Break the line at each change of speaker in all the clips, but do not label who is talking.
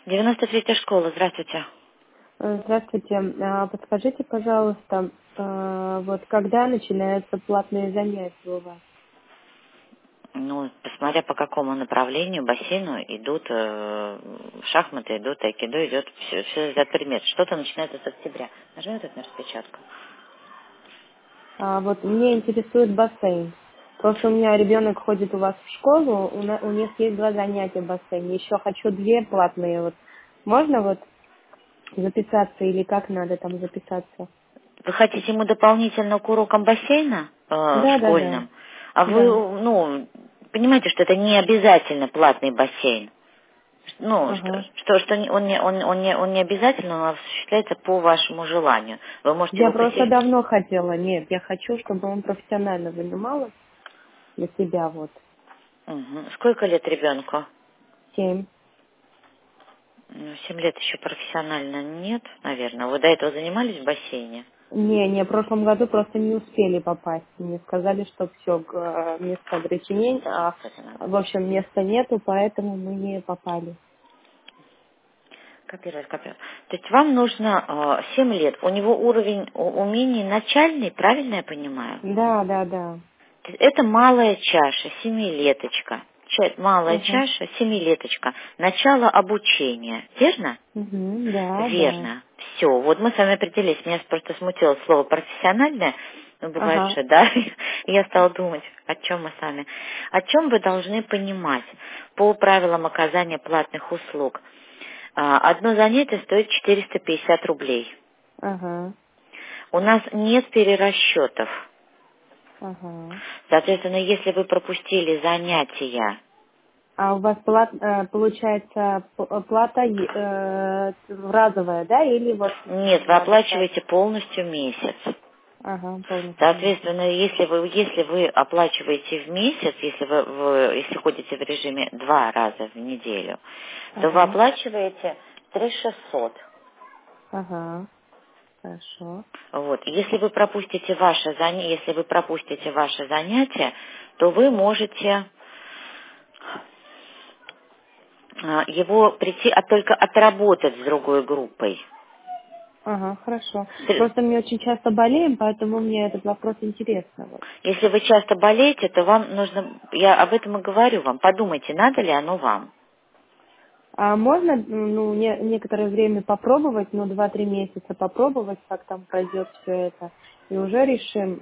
93-я школа, здравствуйте.
Здравствуйте. Подскажите, пожалуйста, вот когда начинаются платные занятия у вас?
Ну, посмотря по какому направлению, бассейну идут шахматы, идут айкидо, идет все за предмет. Что-то начинается с октября. Нажмем тут на распечатку.
Вот мне интересует бассейн. Просто у меня ребенок ходит у вас в школу, у них есть 2 занятия в бассейне. Еще хочу 2 платные. Вот можно вот записаться или как надо там записаться?
Вы хотите ему дополнительно к урокам бассейна
Да, да, да.
школьным? А вы,
Да.
ну, понимаете, что это не обязательно платный бассейн? Ну,
Ага.
он не обязательно, он осуществляется по вашему желанию. Вы можете
Я
его
просто
посетить.
давно хотела. Нет, я хочу, чтобы он профессионально занимался для себя вот.
Мгм. Сколько лет ребенку?
7.
7 лет еще профессионально нет, наверное. Вы до этого занимались в бассейне?
Не, в прошлом году просто не успели попасть. Мне сказали, что все, место ограничений,
Кстати, надо
в общем, места нету, поэтому мы не попали.
копировать. То есть вам нужно 7 лет. У него уровень умений начальный, правильно я понимаю?
Да, да, да.
То есть это малая чаша, семилеточка. Малая
Ага.
чаша, семилеточка. Начало обучения. Верно?
Угу, да, да.
Верно. Все. Вот мы с вами определились. Меня просто смутило слово профессиональное. Ну, бывает
Ага,
же, да? И я стала думать, о чем мы с вами. О чем вы должны понимать по правилам оказания платных услуг. Одно занятие стоит 450 рублей.
ага,
У нас нет перерасчетов.
ага.
Соответственно, если вы пропустили занятия,
А у вас получается плата разовая, да, или вот
нет, вы
надо сразу?
оплачиваете полностью месяц.
Ага, полностью месяц.
Соответственно, если вы оплачиваете в месяц, если ходите в режиме 2 раза в неделю, то вы
Ага,
оплачиваете 3600.
ага, хорошо.
Вот. Если вы пропустите ваше занятие, то вы можете его прийти, только отработать с другой группой.
Ага, хорошо. Просто мы очень часто болеем, поэтому мне этот вопрос интересно. Вот.
Если вы часто болеете, то вам нужно, я об этом и говорю вам, подумайте, надо ли оно вам.
А можно, ну, некоторое время попробовать, ну, 2-3 месяца попробовать, как там пройдет все это, и уже решим,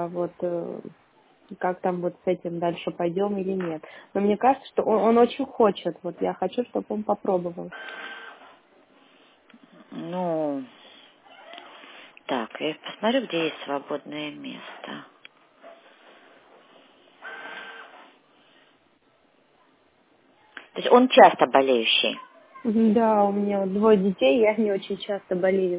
как там вот с этим дальше пойдем или нет. Но мне кажется, что он очень хочет, вот я хочу, чтобы он попробовал.
Ну, так, я посмотрю, где есть свободное место. То есть он часто болеющий.
Да, у меня вот 2 детей, и они очень часто болеют.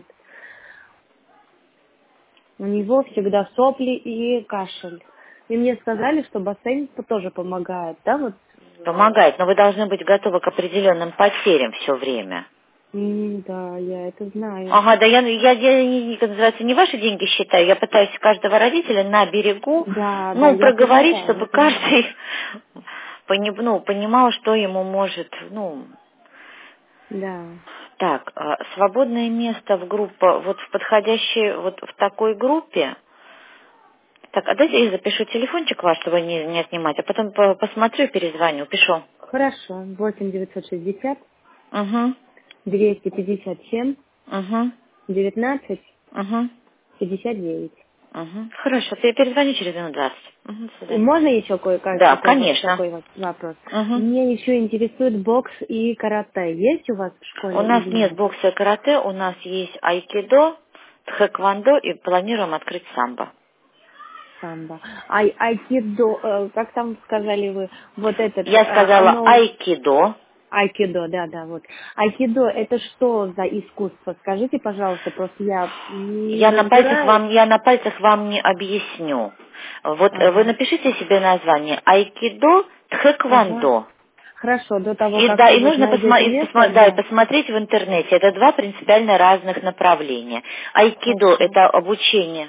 У него всегда сопли и кашель. И мне сказали, что бассейн тоже помогает, да, вот.
Помогает, но вы должны быть готовы к определенным потерям все время.
Да, я это знаю.
Ага, да как называется, не ваши деньги считаю, я пытаюсь каждого родителя на берегу,
Да, да,
ну,
я
проговорить,
понимаю, я
чтобы
понимаю.
каждый понимал, что ему может, ну,
Да.
так, свободное место в группе, вот в подходящей, вот в такой группе. Так, а дайте я запишу телефончик ваш, чтобы не отнимать, а потом посмотрю и перезвоню, пишу.
Хорошо. 8 960
Угу,
257
угу,
19
угу,
59.
угу. Хорошо, я перезвоню через минут 20. Угу, до
И
свидания.
можно еще кое-как
Да,
такой вот
конечно.
вопрос?
Угу.
Мне еще интересует бокс и карате. Есть у вас в
У
школе
нас
или
нет
нет?
бокса и карате, у нас есть айкидо, тхэквондо и планируем открыть самбо.
Самбо. Айкидо, как там сказали вы, вот этот,
Я сказала
оно
айкидо.
айкидо, да, да, вот. Айкидо это что за искусство? Скажите, пожалуйста, просто я не разбираюсь.
Я на пальцах вам не объясню. Вот вы
Ага,
напишите себе название айкидо,
ага.
тхэквондо.
Хорошо, до того,
И
как
да,
вы
и
вот
нужно
найдете место, да.
посмотреть в интернете. Это два принципиально разных направления. Айкидо
Хорошо.
это обучение.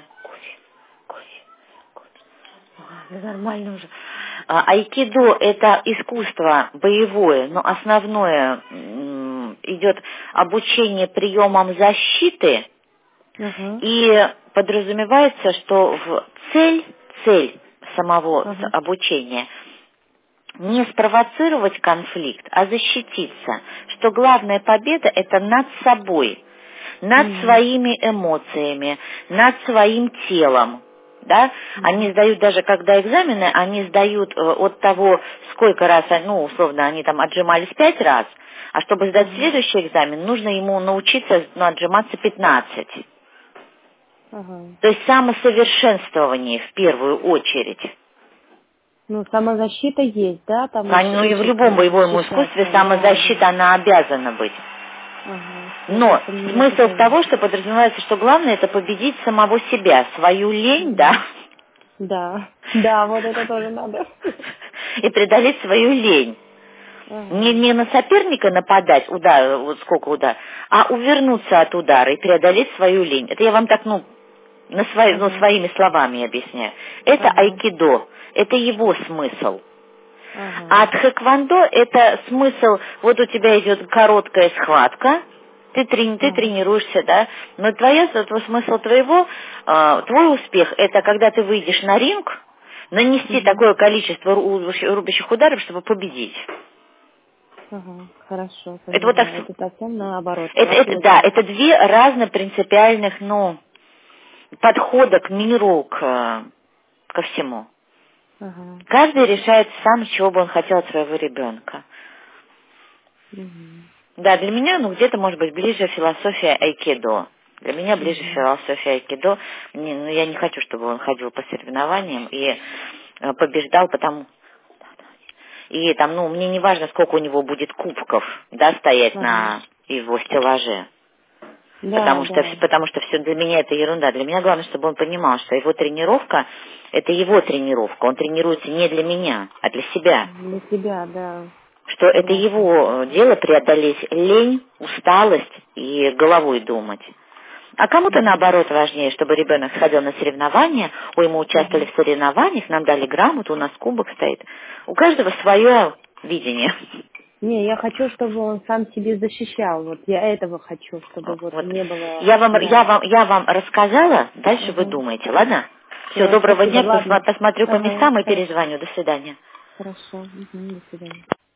Да нормально уже. Айкидо это искусство боевое, но основное идет обучение приемам защиты, и подразумевается, что цель самого обучения не спровоцировать конфликт, а защититься, что главная победа это над собой, над своими эмоциями, над своим телом. Да? Они сдают даже, когда экзамены, они сдают от того, сколько раз, ну, условно, они там отжимались 5 раз, а чтобы сдать следующий экзамен, нужно ему научиться отжиматься 15. То есть самосовершенствование в первую очередь.
Ну, самозащита есть, да? Там
Ну и в любом боевом искусстве самозащита, она обязана быть. Но смысл того, что подразумевается, что главное это победить самого себя, свою лень, да?
Да, вот это тоже надо.
И преодолеть свою лень. Не на соперника нападать, вот сколько удар, а увернуться от удара и преодолеть свою лень. Это я вам так, своими словами объясняю. Это айкидо, это его смысл. А тхэквондо это смысл, вот у тебя идет короткая схватка, ты тренируешься, да, но смысл твой успех, это когда ты выйдешь на ринг, нанести такое количество рубящих ударов, чтобы победить.
Хорошо,
это вот так,
это совсем наоборот.
Это две разных принципиальных, подхода к миру, ко всему. Каждый решает сам, с чего бы он хотел от своего ребенка. Да, для меня, где-то, может быть, ближе философия айкидо. Для меня ближе философия айкидо. Я не хочу, чтобы он ходил по соревнованиям и побеждал, И там, мне не важно, сколько у него будет кубков, да, стоять на его стеллаже. Потому что все для меня это ерунда. Для меня главное, чтобы он понимал, что его тренировка это его тренировка. Он тренируется не для меня, а для себя.
Для себя, да.
Что это его дело преодолеть лень, усталость и головой думать. А кому-то наоборот важнее, чтобы ребенок сходил на соревнования, мы участвовали в соревнованиях, нам дали грамоту, у нас кубок стоит. У каждого свое видение.
Не, я хочу, чтобы он сам себе защищал. Вот я этого хочу, чтобы не было.
Я вам рассказала, дальше вы думаете, ладно? Все, доброго дня, посмотрю по местам и перезвоню. До свидания.
Хорошо, до свидания.